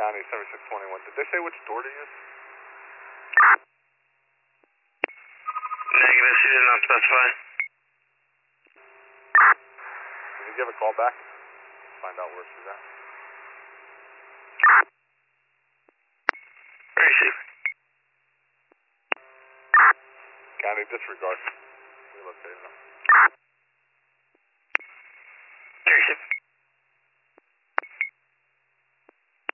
County 7621. Did they say which door to use? Negative, she did not specify. Can you give a call back? Find out where she's at. Where is she? County disregard. We located her.